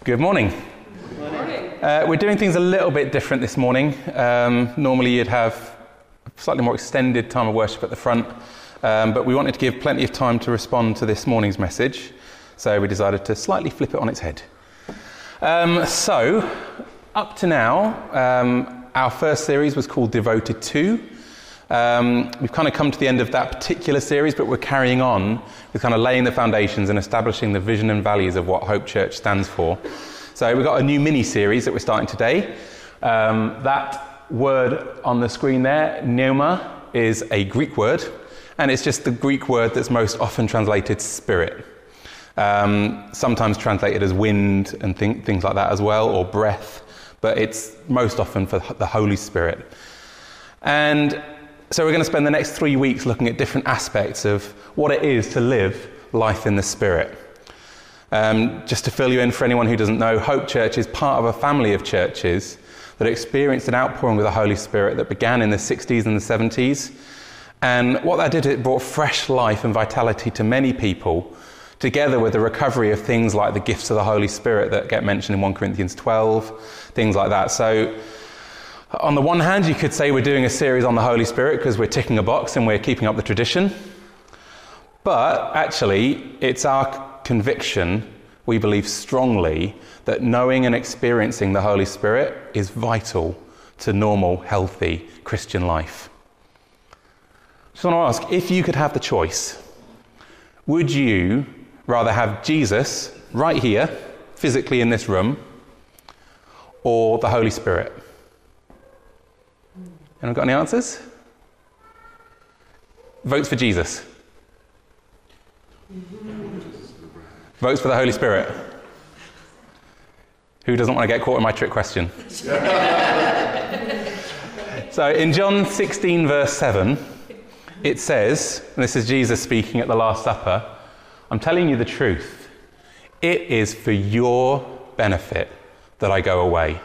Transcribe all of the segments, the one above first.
Good morning. Good morning. We're doing things a little bit different this morning. Normally you'd have a slightly more extended time of worship at the front, but we wanted to give plenty of time to respond to this morning's message, so we decided to slightly flip it on its head. So, up to now, our first series was called Devoted To. We've kind of come to the end of that particular series, but we're carrying on with kind of laying the foundations and establishing the vision and values of what Hope Church stands for. So we've got a new mini-series that we're starting today. That word on the screen there, pneuma, is a Greek word, and it's just the Greek word that's most often translated spirit. Sometimes translated as wind and things like that as well, or breath, but it's most often for the Holy Spirit. And so we're going to spend the next 3 weeks looking at different aspects of what it is to live life in the Spirit. Just to fill you in for anyone who doesn't know, Hope Church is part of a family of churches that experienced an outpouring of the Holy Spirit that began in the 60s and the 70s. And what that did, it brought fresh life and vitality to many people, together with the recovery of things like the gifts of the Holy Spirit that get mentioned in 1 Corinthians 12, things like that. So on the one hand, you could say we're doing a series on the Holy Spirit because we're ticking a box and we're keeping up the tradition. But actually, it's our conviction, we believe strongly, that knowing and experiencing the Holy Spirit is vital to normal, healthy Christian life. Just want to ask, if you could have the choice, would you rather have Jesus right here, physically in this room, or the Holy Spirit? Anyone got any answers? Votes for Jesus. Votes for the Holy Spirit. Who doesn't want to get caught in my trick question? So in John 16 verse 7, it says, and this is Jesus speaking at the Last Supper, I'm telling you the truth. It is for your benefit that I go away.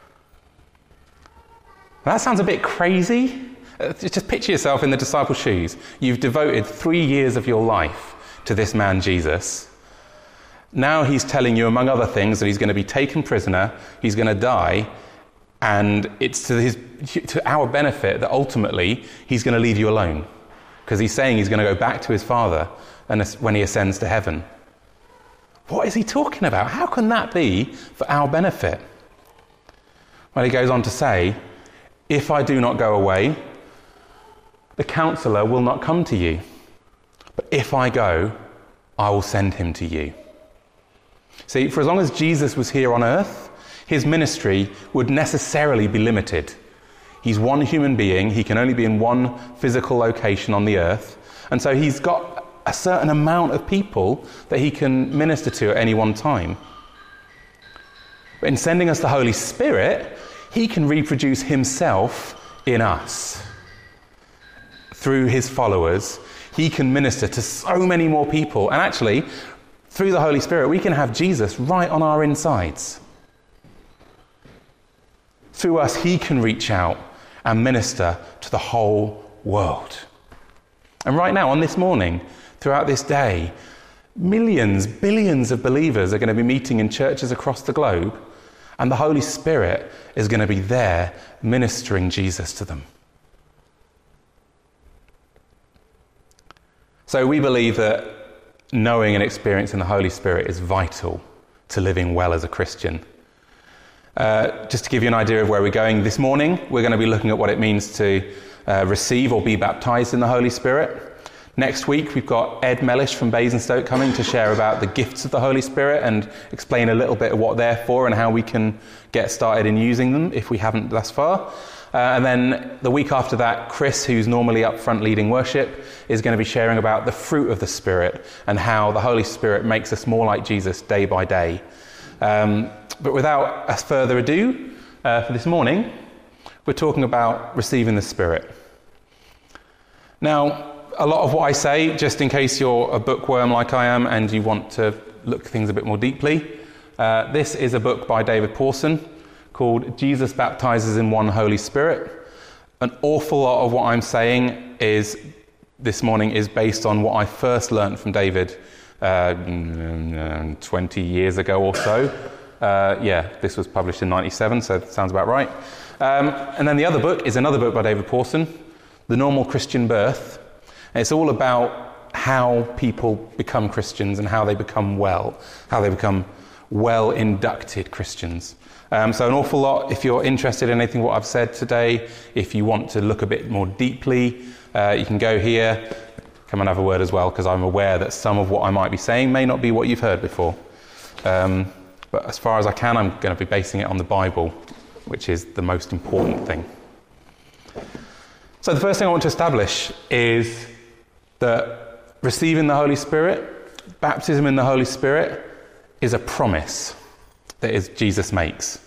That sounds a bit crazy. Just picture yourself in the disciples' shoes. You've devoted 3 years of your life to this man, Jesus. Now he's telling you, among other things, that he's going to be taken prisoner, he's going to die, and it's to our benefit that ultimately he's going to leave you alone. Because he's saying he's going to go back to his Father and when he ascends to heaven. What is he talking about? How can that be for our benefit? Well, he goes on to say, if I do not go away, the counselor will not come to you. But if I go, I will send him to you. See, for as long as Jesus was here on earth, his ministry would necessarily be limited. He's one human being. He can only be in one physical location on the earth. And so he's got a certain amount of people that he can minister to at any one time. But in sending us the Holy Spirit, he can reproduce himself in us. Through his followers, he can minister to so many more people. And actually, through the Holy Spirit, we can have Jesus right on our insides. Through us, he can reach out and minister to the whole world. And right now, on this morning, throughout this day, millions, billions of believers are going to be meeting in churches across the globe, and the Holy Spirit is going to be there ministering Jesus to them. So we believe that knowing and experiencing the Holy Spirit is vital to living well as a Christian. Just to give you an idea of where we're going this morning, we're going to be looking at what it means to receive or be baptized in the Holy Spirit. Next week, we've got Ed Mellish from Basingstoke coming to share about the gifts of the Holy Spirit and explain a little bit of what they're for and how we can get started in using them if we haven't thus far. And then the week after that, Chris, who's normally up front leading worship, is going to be sharing about the fruit of the Spirit and how the Holy Spirit makes us more like Jesus day by day. But without further ado, for this morning, we're talking about receiving the Spirit. Now, a lot of what I say, just in case you're a bookworm like I am and you want to look at things a bit more deeply, this is a book by David Pawson called Jesus Baptizes in One Holy Spirit. An awful lot of what I'm saying this morning is based on what I first learned from David 20 years ago or so. This was published in 97, so that sounds about right. And then the other book is another book by David Pawson, The Normal Christian Birth. And it's all about how people become Christians and how they become well-inducted Christians. So an awful lot, if you're interested in anything what I've said today, if you want to look a bit more deeply, you can go here, come and have a word as well, because I'm aware that some of what I might be saying may not be what you've heard before. But as far as I can, I'm going to be basing it on the Bible, which is the most important thing. So the first thing I want to establish is that receiving the Holy Spirit, baptism in the Holy Spirit, is a promise that Jesus makes.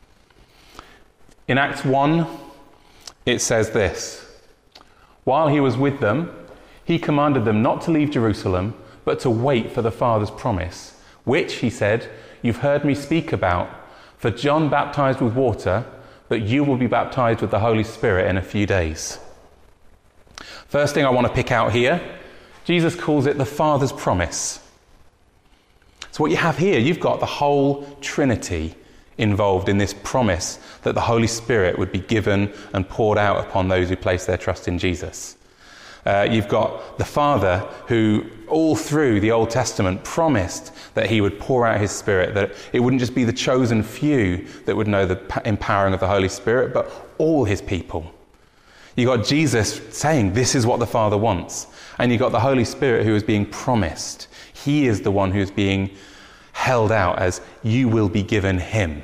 In Acts 1, it says this: "While he was with them, he commanded them not to leave Jerusalem, but to wait for the Father's promise, which, he said, you've heard me speak about. For John baptized with water, but you will be baptized with the Holy Spirit in a few days." First thing I want to pick out here, Jesus calls it the Father's promise. So what you have here, you've got the whole Trinity involved in this promise that the Holy Spirit would be given and poured out upon those who place their trust in Jesus. You've got the Father who, all through the Old Testament, promised that he would pour out his Spirit, that it wouldn't just be the chosen few that would know the empowering of the Holy Spirit, but all his people. You've got Jesus saying, this is what the Father wants. And you've got the Holy Spirit who is being promised. He is the one who is being held out as, you will be given him.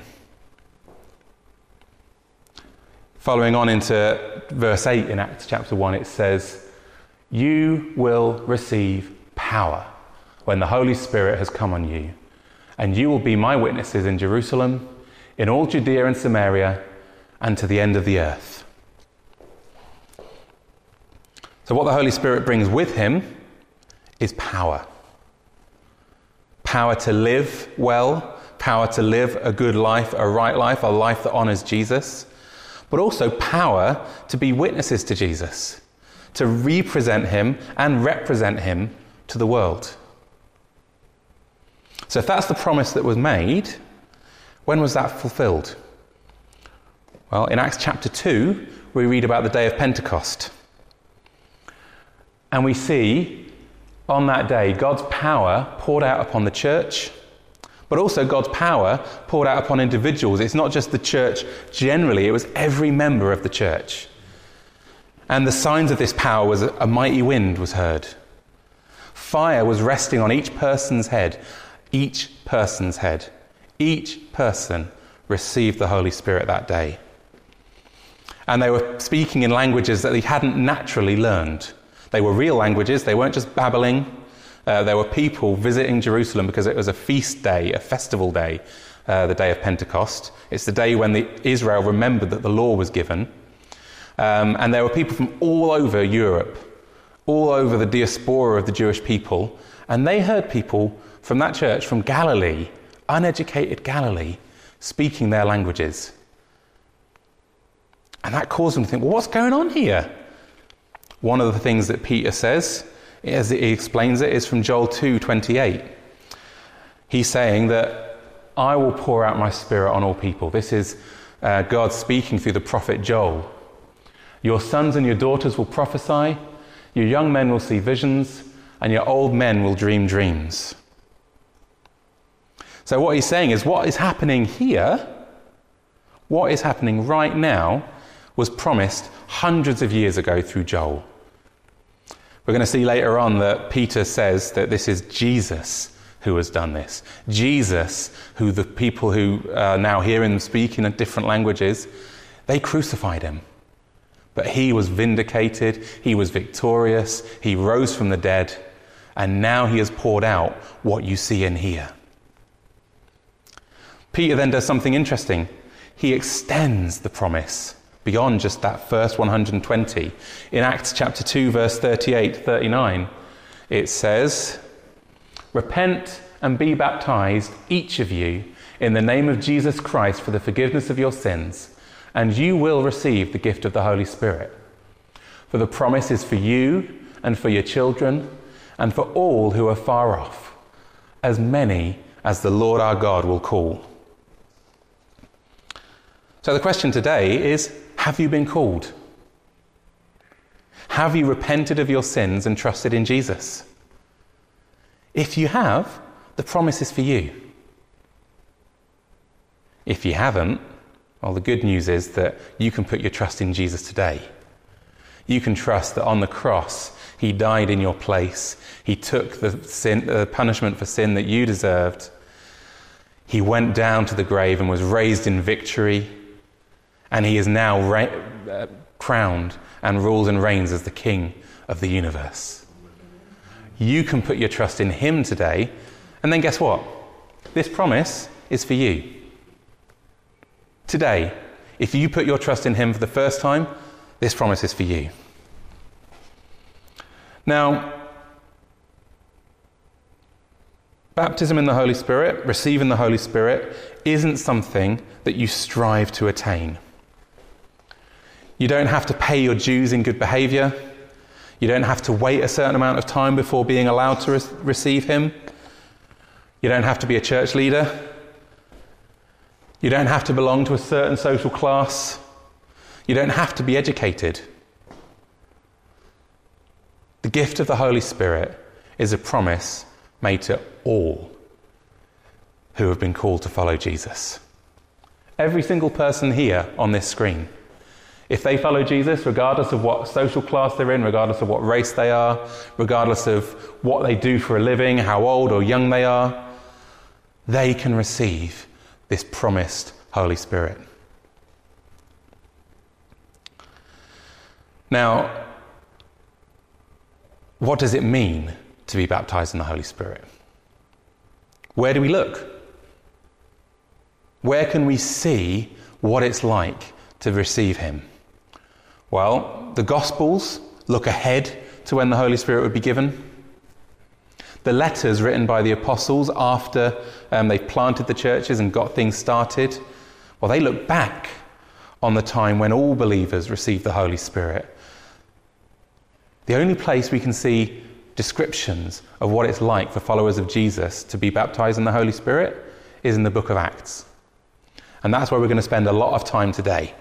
Following on into verse 8 in Acts chapter 1, it says, "You will receive power when the Holy Spirit has come on you, and you will be my witnesses in Jerusalem, in all Judea and Samaria, and to the end of the earth." So what the Holy Spirit brings with him is power. Power to live well, power to live a good life, a right life, a life that honors Jesus, but also power to be witnesses to Jesus, to represent him and represent him to the world. So if that's the promise that was made, when was that fulfilled? Well, in Acts chapter 2, we read about the day of Pentecost. And we see on that day God's power poured out upon the church, but also God's power poured out upon individuals. It's not just the church generally, it was every member of the church. And the signs of this power was a mighty wind was heard. Fire was resting on each person's head. Each person's head. Each person received the Holy Spirit that day. And they were speaking in languages that they hadn't naturally learned. They were real languages, they weren't just babbling. There were people visiting Jerusalem because it was a feast day, a festival day, the day of Pentecost. It's the day when Israel remembered that the law was given. And there were people from all over Europe, all over the diaspora of the Jewish people, and they heard people from that church, from Galilee, uneducated Galilee, speaking their languages. And that caused them to think, well, what's going on here? One of the things that Peter says, as he explains it, is from Joel 2:28. He's saying that I will pour out my Spirit on all people. This is God speaking through the prophet Joel. Your sons and your daughters will prophesy, your young men will see visions, and your old men will dream dreams. So what he's saying is what is happening here, what is happening right now, was promised hundreds of years ago through Joel. We're going to see later on that Peter says that this is Jesus who has done this. Jesus, who the people who now hear him speak in different languages, they crucified him. But he was vindicated, he was victorious, he rose from the dead, and now he has poured out what you see and hear. Peter then does something interesting. He extends the promise beyond just that first 120. In Acts chapter 2, verse 38-39, it says, "Repent and be baptized, each of you, in the name of Jesus Christ for the forgiveness of your sins, and you will receive the gift of the Holy Spirit. For the promise is for you and for your children and for all who are far off, as many as the Lord our God will call." So the question today is, have you been called? Have you repented of your sins and trusted in Jesus? If you have, the promise is for you. If you haven't, well, the good news is that you can put your trust in Jesus today. You can trust that on the cross, he died in your place. He took the punishment for sin that you deserved. He went down to the grave and was raised in victory. And he is now crowned and rules and reigns as the King of the universe. You can put your trust in him today. And then guess what? This promise is for you. Today, if you put your trust in him for the first time, this promise is for you. Now, baptism in the Holy Spirit, receiving the Holy Spirit, isn't something that you strive to attain. You don't have to pay your dues in good behaviour. You don't have to wait a certain amount of time before being allowed to receive him. You don't have to be a church leader. You don't have to belong to a certain social class. You don't have to be educated. The gift of the Holy Spirit is a promise made to all who have been called to follow Jesus. Every single person here on this screen, if they follow Jesus, regardless of what social class they're in, regardless of what race they are, regardless of what they do for a living, how old or young they are, they can receive this promised Holy Spirit. Now, what does it mean to be baptized in the Holy Spirit? Where do we look? Where can we see what it's like to receive him? Well, the Gospels look ahead to when the Holy Spirit would be given. The letters written by the apostles after they planted the churches and got things started, well, they look back on the time when all believers received the Holy Spirit. The only place we can see descriptions of what it's like for followers of Jesus to be baptized in the Holy Spirit is in the book of Acts. And that's where we're going to spend a lot of time today.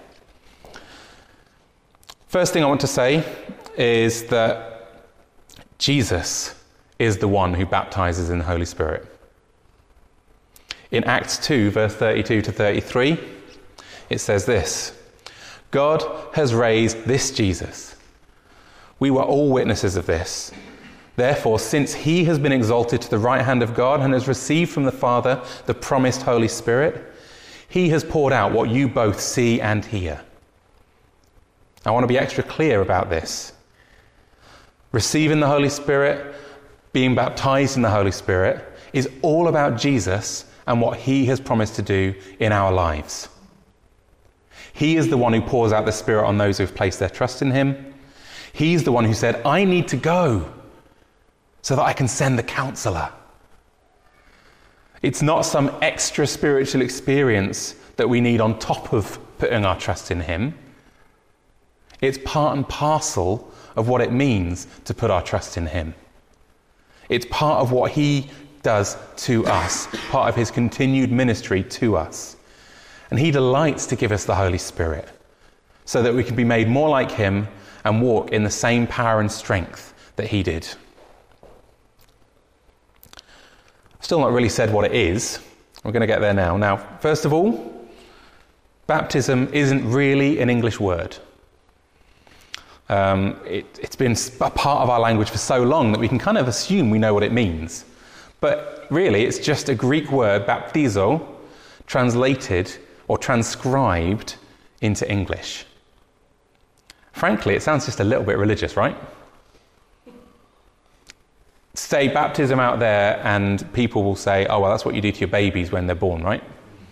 First thing I want to say is that Jesus is the one who baptizes in the Holy Spirit. In Acts 2, verse 32 to 33, it says this: God has raised this Jesus. We were all witnesses of this. Therefore, since he has been exalted to the right hand of God and has received from the Father the promised Holy Spirit, he has poured out what you both see and hear. I want to be extra clear about this. Receiving the Holy Spirit, being baptized in the Holy Spirit, is all about Jesus and what he has promised to do in our lives. He is the one who pours out the Spirit on those who have placed their trust in him. He's the one who said, I need to go so that I can send the counselor. It's not some extra spiritual experience that we need on top of putting our trust in him. It's part and parcel of what it means to put our trust in him. It's part of what he does to us, part of his continued ministry to us. And he delights to give us the Holy Spirit so that we can be made more like him and walk in the same power and strength that he did. I've still not really said what it is. We're going to get there now. Now, first of all, baptism isn't really an English word. It's been a part of our language for so long that we can kind of assume we know what it means. But really, it's just a Greek word, baptizo, translated or transcribed into English. Frankly, it sounds just a little bit religious, right? Say baptism out there and people will say, oh, well, that's what you do to your babies when they're born, right?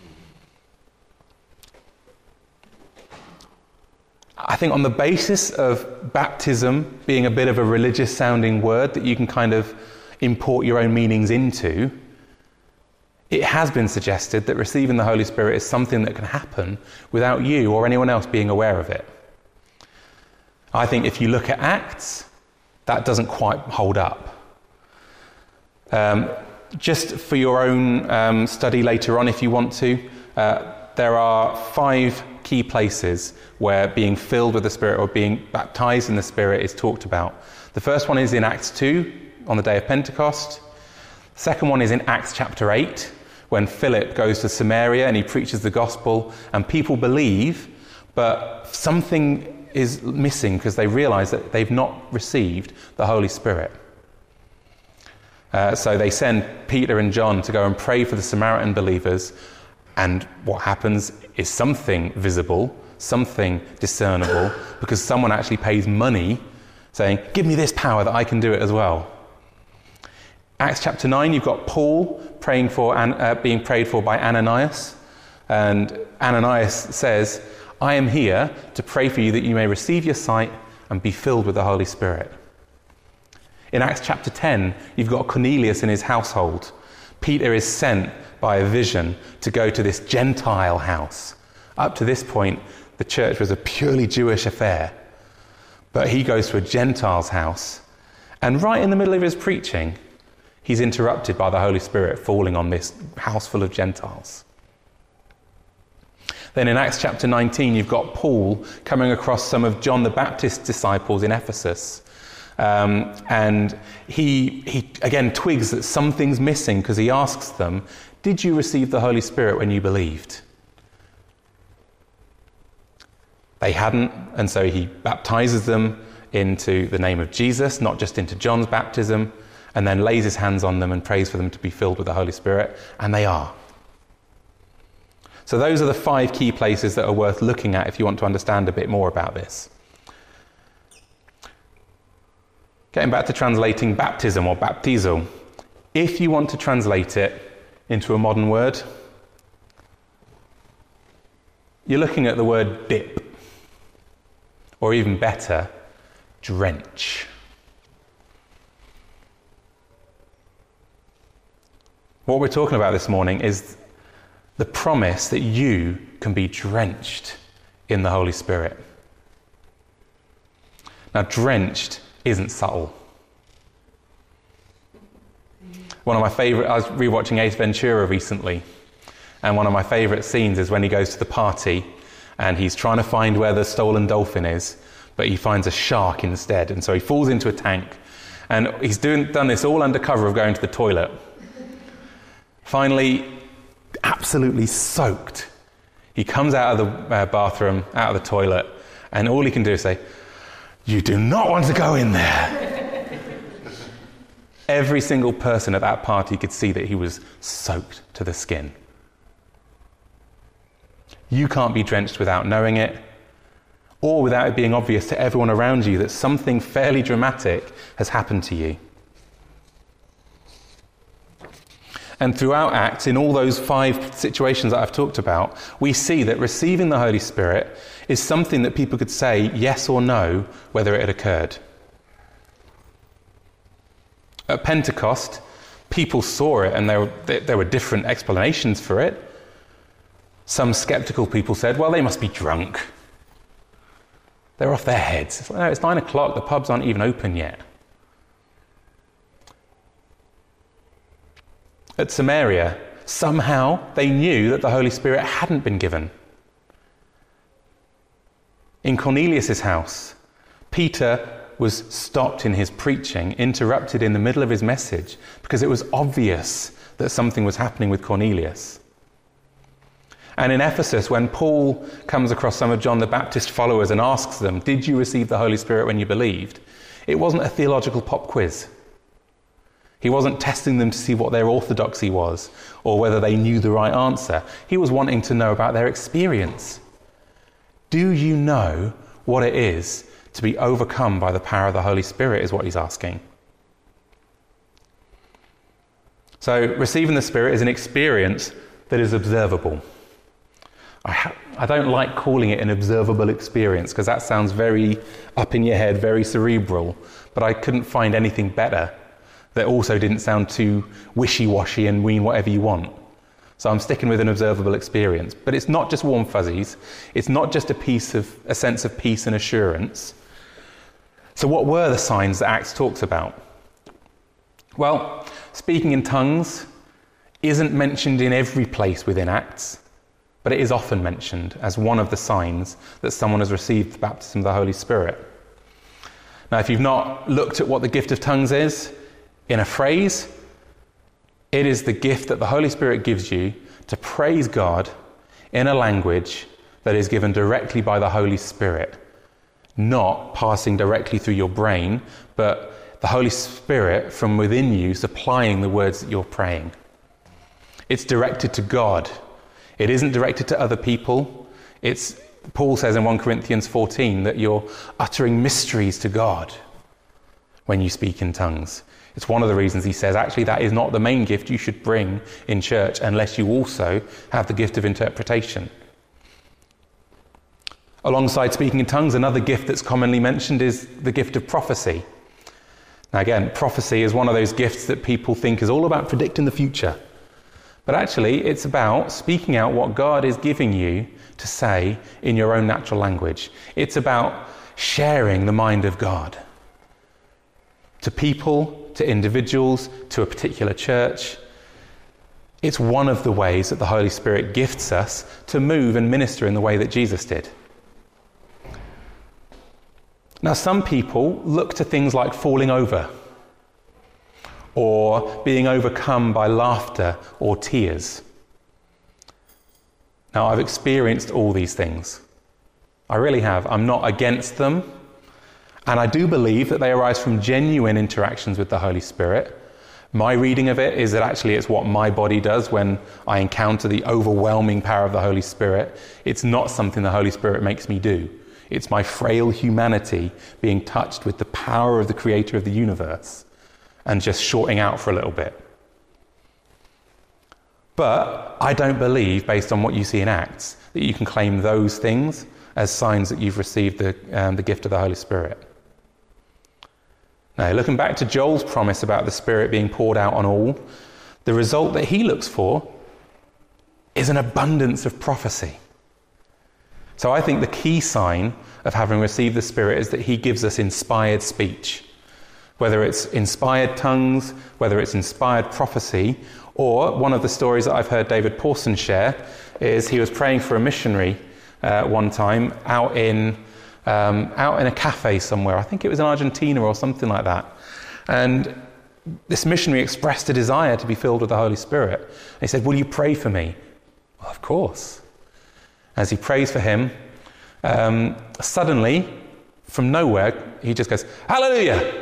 I think on the basis of baptism being a bit of a religious sounding word that you can kind of import your own meanings into, it has been suggested that receiving the Holy Spirit is something that can happen without you or anyone else being aware of it. I think if you look at Acts, that doesn't quite hold up. Just for your own study later on, if you want to, there are 5 key places where being filled with the Spirit or being baptized in the Spirit is talked about. The first one is in Acts 2, on the day of Pentecost. The second one is in Acts chapter 8, when Philip goes to Samaria and he preaches the gospel, and people believe, but something is missing because they realize that they've not received the Holy Spirit. So they send Peter and John to go and pray for the Samaritan believers, and what happens is something visible, something discernible, because someone actually pays money saying, give me this power that I can do it as well. Acts chapter 9, you've got Paul being prayed for by Ananias, and Ananias says, I am here to pray for you that you may receive your sight and be filled with the Holy Spirit. In Acts chapter 10, you've got Cornelius and his household. Peter is sent by a vision to go to this Gentile house. Up to this point, the church was a purely Jewish affair. But he goes to a Gentile's house, and right in the middle of his preaching, he's interrupted by the Holy Spirit falling on this house full of Gentiles. Then in Acts chapter 19, you've got Paul coming across some of John the Baptist's disciples in Ephesus. And he again twigs that something's missing because he asks them, did you receive the Holy Spirit when you believed? They hadn't, and so he baptizes them into the name of Jesus, not just into John's baptism, and then lays his hands on them and prays for them to be filled with the Holy Spirit, and they are. So those are the 5 key places that are worth looking at if you want to understand a bit more about this. Getting back to translating baptism or baptizo, if you want to translate it into a modern word, you're looking at the word dip, or even better, drench. What we're talking about this morning is the promise that you can be drenched in the Holy Spirit. Now, drenched isn't subtle. I was rewatching Ace Ventura recently, and one of my favourite scenes is when he goes to the party and he's trying to find where the stolen dolphin is, but he finds a shark instead, and so he falls into a tank, and he's done this all under cover of going to the toilet. Finally, absolutely soaked, he comes out of the bathroom, out of the toilet, and all he can do is say, "You do not want to go in there." Every single person at that party could see that he was soaked to the skin. You can't be drenched without knowing it, or without it being obvious to everyone around you that something fairly dramatic has happened to you. And throughout Acts, in all those 5 situations that I've talked about, we see that receiving the Holy Spirit is something that people could say yes or no whether it had occurred. At Pentecost, people saw it, and there were different explanations for it. Some skeptical people said, well, they must be drunk. They're off their heads. It's like, no, it's 9 o'clock, the pubs aren't even open yet. At Samaria, somehow they knew that the Holy Spirit hadn't been given. In Cornelius' house, Peter was stopped in his preaching, interrupted in the middle of his message, because it was obvious that something was happening with Cornelius. And in Ephesus, when Paul comes across some of John the Baptist followers and asks them, did you receive the Holy Spirit when you believed? It wasn't a theological pop quiz. He wasn't testing them to see what their orthodoxy was or whether they knew the right answer. He was wanting to know about their experience. Do you know what it is to be overcome by the power of the Holy Spirit, is what he's asking. So receiving the Spirit is an experience that is observable. I don't like calling it an observable experience because that sounds very up in your head, very cerebral, but I couldn't find anything better that also didn't sound too wishy-washy and mean whatever you want. So I'm sticking with an observable experience. But it's not just warm fuzzies. It's not just a sense of peace and assurance. So what were the signs that Acts talks about? Well, speaking in tongues isn't mentioned in every place within Acts, but it is often mentioned as one of the signs that someone has received the baptism of the Holy Spirit. Now, if you've not looked at what the gift of tongues is, in a phrase, it is the gift that the Holy Spirit gives you to praise God in a language that is given directly by the Holy Spirit, not passing directly through your brain, but the Holy Spirit from within you supplying the words that you're praying. It's directed to God. It isn't directed to other people. Paul says in 1 Corinthians 14 that you're uttering mysteries to God when you speak in tongues. It's one of the reasons he says, actually, that is not the main gift you should bring in church unless you also have the gift of interpretation. Alongside speaking in tongues, another gift that's commonly mentioned is the gift of prophecy. Now again, prophecy is one of those gifts that people think is all about predicting the future. But actually, it's about speaking out what God is giving you to say in your own natural language. It's about sharing the mind of God to people, to individuals, to a particular church. It's one of the ways that the Holy Spirit gifts us to move and minister in the way that Jesus did. Now, some people look to things like falling over or being overcome by laughter or tears. Now, I've experienced all these things. I really have. I'm not against them. And I do believe that they arise from genuine interactions with the Holy Spirit. My reading of it is that actually it's what my body does when I encounter the overwhelming power of the Holy Spirit. It's not something the Holy Spirit makes me do. It's my frail humanity being touched with the power of the Creator of the universe and just shorting out for a little bit. But I don't believe, based on what you see in Acts, that you can claim those things as signs that you've received the gift of the Holy Spirit. Now, looking back to Joel's promise about the Spirit being poured out on all, the result that he looks for is an abundance of prophecy. So I think the key sign of having received the Spirit is that he gives us inspired speech. Whether it's inspired tongues, whether it's inspired prophecy, or one of the stories that I've heard David Pawson share is he was praying for a missionary one time out in a cafe somewhere. I think it was in Argentina or something like that. And this missionary expressed a desire to be filled with the Holy Spirit. And he said, "Will you pray for me?" Well, of course. As he prays for him, suddenly, from nowhere, he just goes, "Hallelujah!"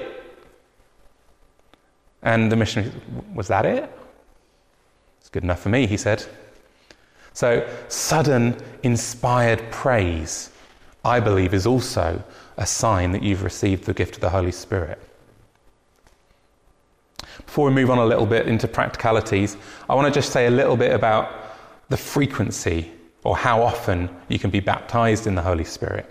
And the missionary, "Was that it?" "It's good enough for me," he said. So, sudden, inspired praise, I believe, is also a sign that you've received the gift of the Holy Spirit. Before we move on a little bit into practicalities, I want to just say a little bit about the frequency or how often you can be baptized in the Holy Spirit.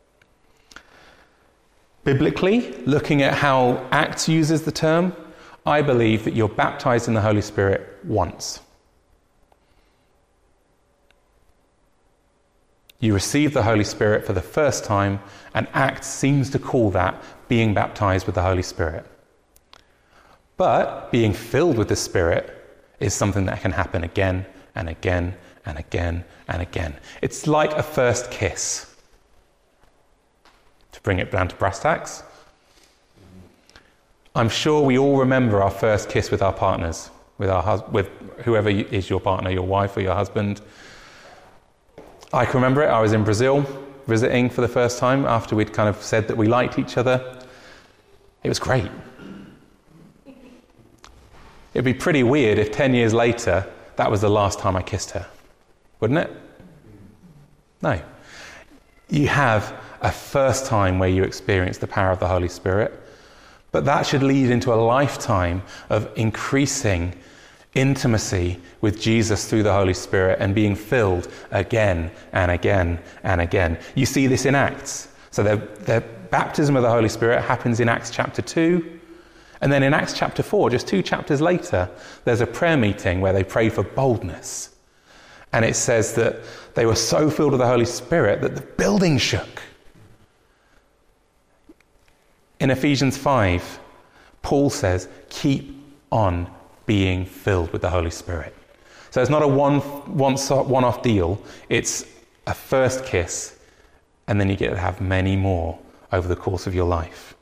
Biblically, looking at how Acts uses the term, I believe that you're baptized in the Holy Spirit once. You receive the Holy Spirit for the first time, and Acts seems to call that being baptized with the Holy Spirit. But being filled with the Spirit is something that can happen again and again and again and again. It's like a first kiss. To bring it down to brass tacks, I'm sure we all remember our first kiss with our partners, with whoever is your partner, your wife or your husband. I can remember it. I was in Brazil visiting for the first time after we'd kind of said that we liked each other. It was great. It'd be pretty weird if 10 years later that was the last time I kissed her, wouldn't it? No. You have a first time where you experience the power of the Holy Spirit, but that should lead into a lifetime of increasing intimacy with Jesus through the Holy Spirit and being filled again and again and again. You see this in Acts. So the baptism of the Holy Spirit happens in Acts chapter 2. And then in Acts chapter 4, just 2 chapters later, there's a prayer meeting where they pray for boldness. And it says that they were so filled with the Holy Spirit that the building shook. In Ephesians 5, Paul says, keep on being filled with the Holy Spirit. So it's not a one-off deal. It's a first kiss, and then you get to have many more over the course of your life.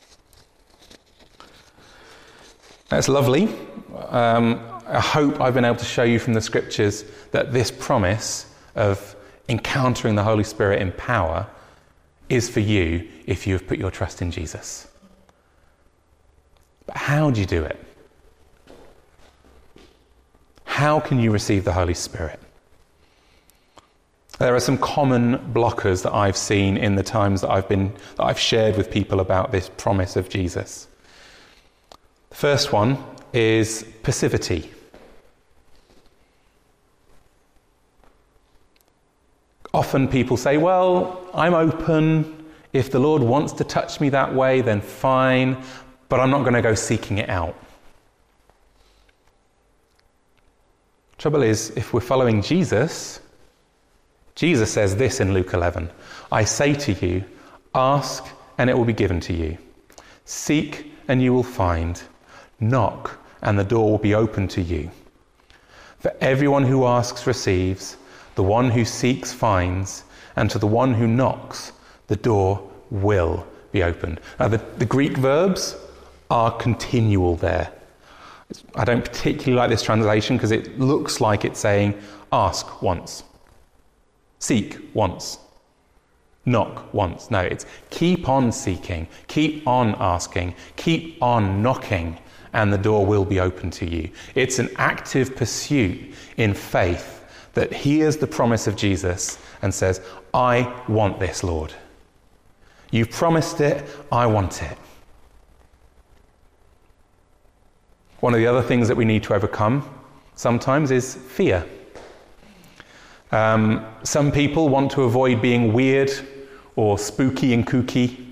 That's lovely. I hope I've been able to show you from the scriptures that this promise of encountering the Holy Spirit in power is for you if you have put your trust in Jesus. But how do you do it? How can you receive the Holy Spirit? There are some common blockers that I've seen in the times that I've shared with people about this promise of Jesus. The first one is passivity. Often people say, well, I'm open. If the Lord wants to touch me that way, then fine, but I'm not going to go seeking it out. Trouble is, if we're following Jesus, Jesus says this in Luke 11, I say to you, ask and it will be given to you. Seek and you will find. Knock and the door will be opened to you. For everyone who asks receives, the one who seeks finds, and to the one who knocks, the door will be opened. Now the Greek verbs are continual there. I don't particularly like this translation because it looks like it's saying ask once, seek once, knock once. No, it's keep on seeking, keep on asking, keep on knocking, and the door will be open to you. It's an active pursuit in faith that hears the promise of Jesus and says, I want this, Lord. You've promised it, I want it. One of the other things that we need to overcome sometimes is fear. Some people want to avoid being weird or spooky and kooky.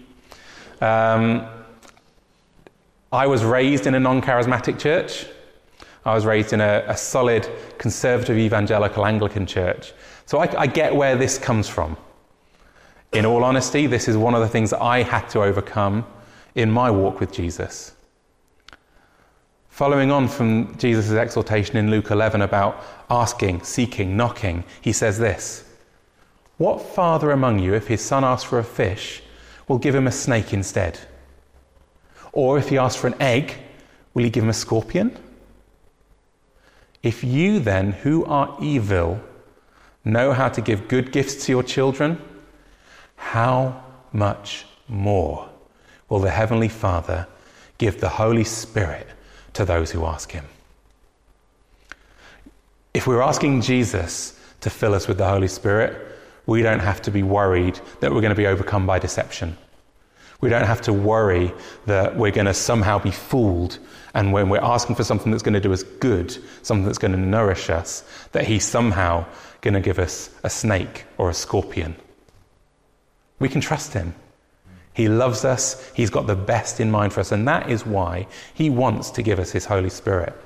I was raised in a non-charismatic church. I was raised in a solid conservative evangelical Anglican church. So I get where this comes from. In all honesty, this is one of the things that I had to overcome in my walk with Jesus. Following on from Jesus' exhortation in Luke 11 about asking, seeking, knocking, he says this, what father among you, if his son asks for a fish, will give him a snake instead? Or if he asks for an egg, will he give him a scorpion? If you then, who are evil, know how to give good gifts to your children, how much more will the Heavenly Father give the Holy Spirit to those who ask him? If we're asking Jesus to fill us with the Holy Spirit, we don't have to be worried that we're going to be overcome by deception. We don't have to worry that we're going to somehow be fooled, and when we're asking for something that's going to do us good, something that's going to nourish us, that he's somehow going to give us a snake or a scorpion. We can trust him. He loves us. He's got the best in mind for us, and that is why he wants to give us his Holy Spirit.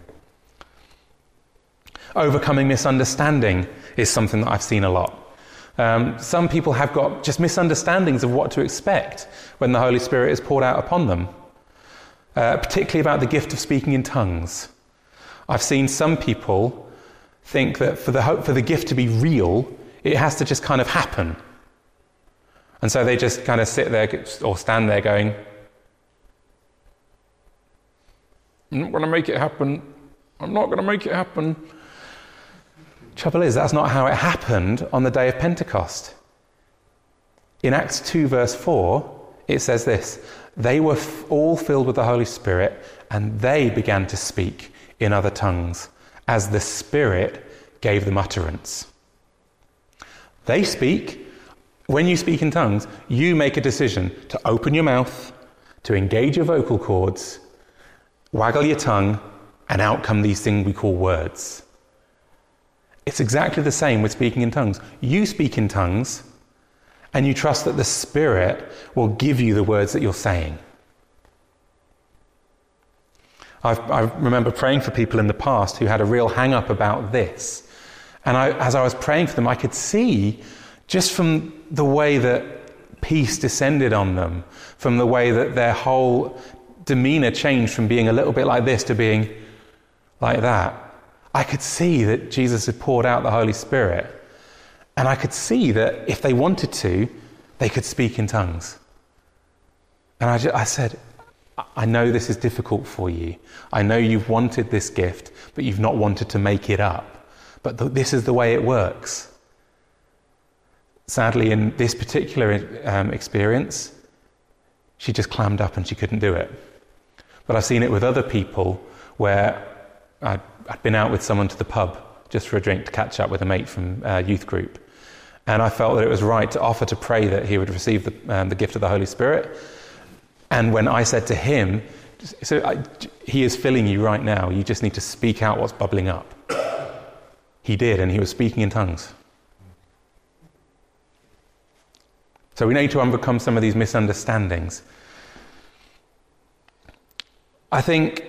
Overcoming misunderstanding is something that I've seen a lot. Some people have got just misunderstandings of what to expect when the Holy Spirit is poured out upon them, particularly about the gift of speaking in tongues. I've seen some people think that for the gift to be real, it has to just kind of happen. And so they just kind of sit there or stand there going, I'm not going to make it happen. I'm not going to make it happen. Trouble is, that's not how it happened on the day of Pentecost. In Acts 2 verse 4, it says this, they were all filled with the Holy Spirit and they began to speak in other tongues as the Spirit gave them utterance. They speak. When you speak in tongues, you make a decision to open your mouth, to engage your vocal cords, waggle your tongue, and out come these things we call words. It's exactly the same with speaking in tongues. You speak in tongues, and you trust that the Spirit will give you the words that you're saying. I remember praying for people in the past who had a real hang-up about this. And as I was praying for them, I could see, just from the way that peace descended on them, from the way that their whole demeanor changed from being a little bit like this to being like that, I could see that Jesus had poured out the Holy Spirit. And I could see that if they wanted to, they could speak in tongues. And I said, I know this is difficult for you. I know you've wanted this gift, but you've not wanted to make it up. But this is the way it works. Sadly, in this particular experience, she just clammed up and she couldn't do it. But I've seen it with other people where I'd been out with someone to the pub just for a drink to catch up with a mate from youth group. And I felt that it was right to offer to pray that he would receive the gift of the Holy Spirit. And when I said to him, he is filling you right now, you just need to speak out what's bubbling up. He did, and he was speaking in tongues. So we need to overcome some of these misunderstandings. I think,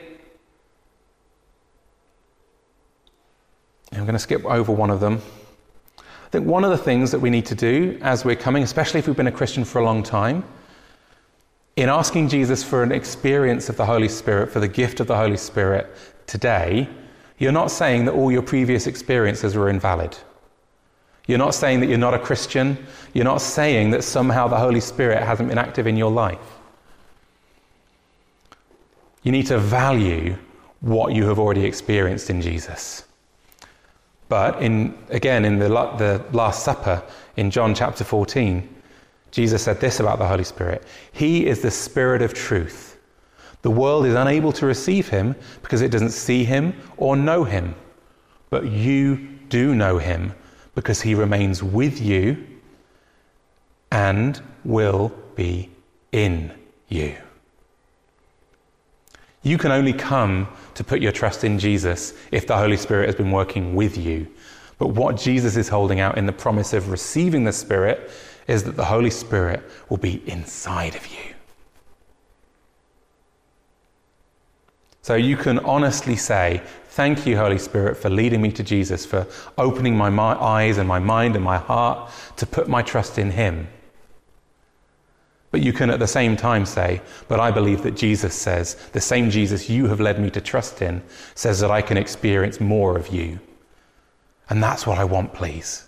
I'm going to skip over one of them. I think one of the things that we need to do as we're coming, especially if we've been a Christian for a long time, in asking Jesus for an experience of the Holy Spirit, for the gift of the Holy Spirit today, you're not saying that all your previous experiences were invalid. You're not saying that you're not a Christian. You're not saying that somehow the Holy Spirit hasn't been active in your life. You need to value what you have already experienced in Jesus. But in the Last Supper, in John chapter 14, Jesus said this about the Holy Spirit. He is the Spirit of truth. The world is unable to receive him because it doesn't see him or know him. But you do know him because he remains with you and will be in you. You can only come to put your trust in Jesus if the Holy Spirit has been working with you. But what Jesus is holding out in the promise of receiving the Spirit is that the Holy Spirit will be inside of you. So you can honestly say, thank you, Holy Spirit, for leading me to Jesus, for opening my eyes and my mind and my heart to put my trust in him. But you can at the same time say, but I believe that Jesus says, the same Jesus you have led me to trust in, says that I can experience more of you. And that's what I want, please.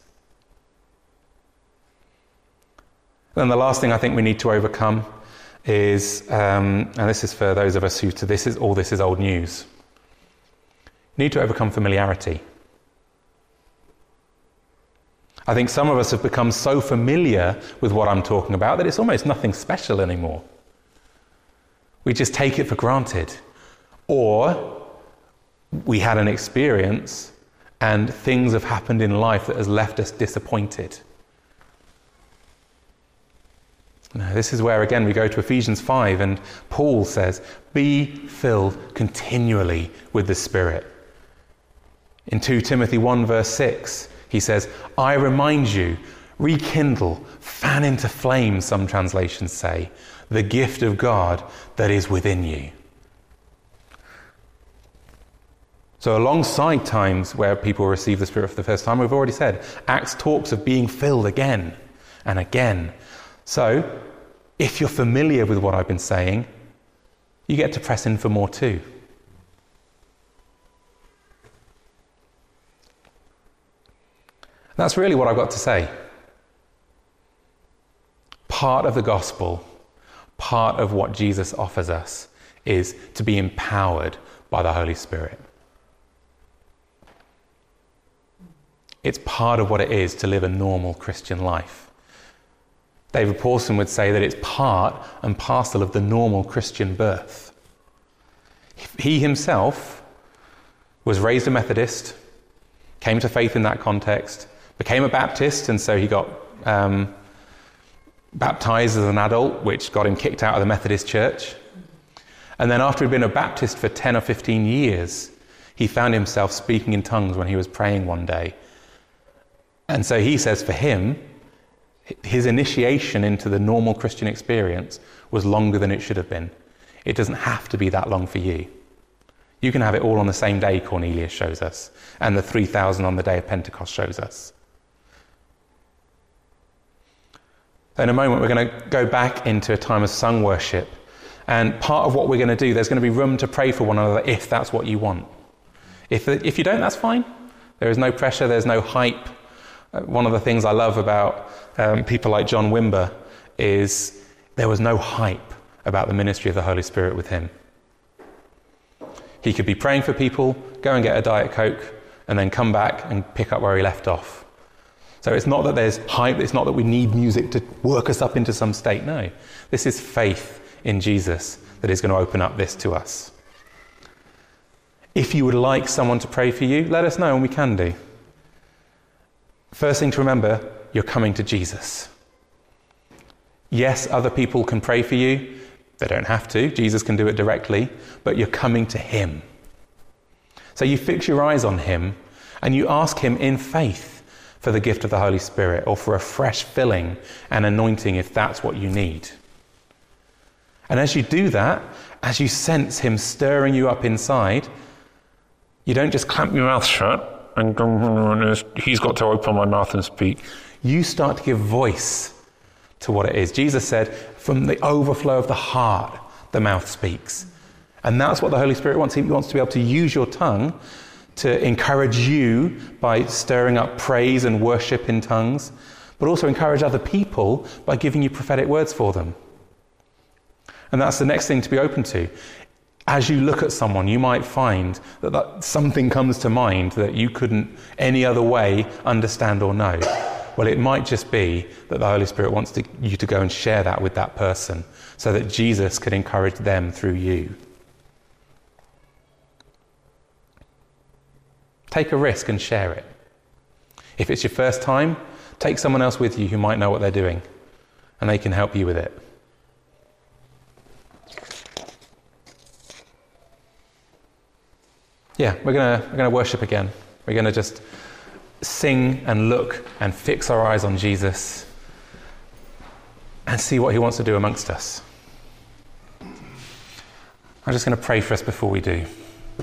Then the last thing I think we need to overcome is, and this is for those of us who this is old news. You need to overcome familiarity. I think some of us have become so familiar with what I'm talking about that it's almost nothing special anymore. We just take it for granted. Or we had an experience and things have happened in life that has left us disappointed. Now, this is where, again, we go to Ephesians 5 and Paul says, be filled continually with the Spirit. In 2 Timothy 1 verse 6, he says, I remind you, rekindle, fan into flame, some translations say, the gift of God that is within you. So alongside times where people receive the Spirit for the first time, we've already said, Acts talks of being filled again and again. So, if you're familiar with what I've been saying, you get to press in for more too. That's really what I've got to say. Part of the gospel, part of what Jesus offers us, is to be empowered by the Holy Spirit. It's part of what it is to live a normal Christian life. David Pawson would say that it's part and parcel of the normal Christian birth. He himself was raised a Methodist, came to faith in that context, became a Baptist, and so he got baptized as an adult, which got him kicked out of the Methodist church. And then after he'd been a Baptist for 10 or 15 years, he found himself speaking in tongues when he was praying one day. And so he says for him, his initiation into the normal Christian experience was longer than it should have been. It doesn't have to be that long for you. You can have it all on the same day, Cornelius shows us, and the 3,000 on the day of Pentecost shows us. In a moment, we're going to go back into a time of sung worship. And part of what we're going to do, there's going to be room to pray for one another if that's what you want. If you don't, that's fine. There is no pressure, there's no hype. One of the things I love about people like John Wimber is there was no hype about the ministry of the Holy Spirit with him. He could be praying for people, go and get a Diet Coke, and then come back and pick up where he left off. So it's not that there's hype, it's not that we need music to work us up into some state. No, this is faith in Jesus that is going to open up this to us. If you would like someone to pray for you, let us know and we can do. First thing to remember, you're coming to Jesus. Yes, other people can pray for you. They don't have to. Jesus can do it directly, but you're coming to him. So you fix your eyes on him and you ask him in faith for the gift of the Holy Spirit or for a fresh filling and anointing if that's what you need. And as you do that, as you sense him stirring you up inside, you don't just clamp your mouth shut and go, he's got to open my mouth and speak. You start to give voice to what it is. Jesus said, from the overflow of the heart, the mouth speaks. And that's what the Holy Spirit wants. He wants to be able to use your tongue to encourage you by stirring up praise and worship in tongues, but also encourage other people by giving you prophetic words for them. And that's the next thing to be open to. As you look at someone, you might find that something comes to mind that you couldn't any other way understand or know. Well, it might just be that the Holy Spirit wants you to go and share that with that person so that Jesus can encourage them through you. Take a risk and share it. If it's your first time, take someone else with you who might know what they're doing and they can help you with it. Yeah, we're gonna worship again. We're gonna just sing and look and fix our eyes on Jesus and see what he wants to do amongst us. I'm just going to pray for us before we do.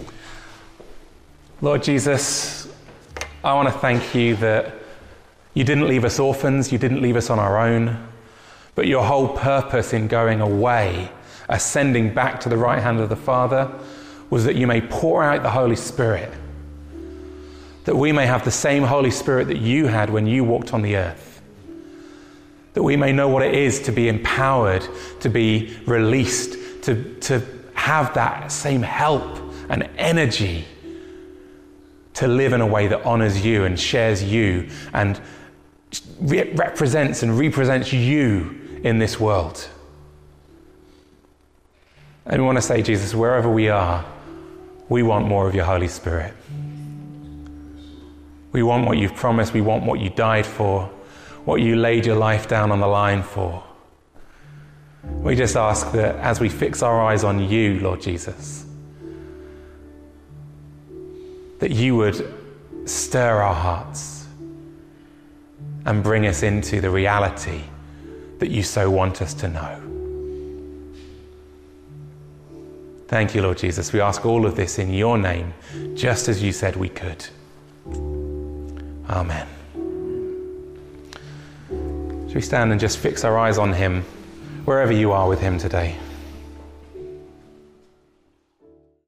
Lord Jesus, I want to thank you that you didn't leave us orphans, you didn't leave us on our own, but your whole purpose in going away, ascending back to the right hand of the Father, was that you may pour out the Holy Spirit, that we may have the same Holy Spirit that you had when you walked on the earth, that we may know what it is to be empowered, to be released, to have that same help and energy to live in a way that honors you and shares you and represents and represents you in this world. And we want to say, Jesus, wherever we are, we want more of your Holy Spirit. We want what you've promised. We want what you died for, what you laid your life down on the line for. We just ask that as we fix our eyes on you, Lord Jesus, that you would stir our hearts and bring us into the reality that you so want us to know. Thank you, Lord Jesus. We ask all of this in your name, just as you said we could. Amen. Shall we stand and just fix our eyes on him, wherever you are with him today?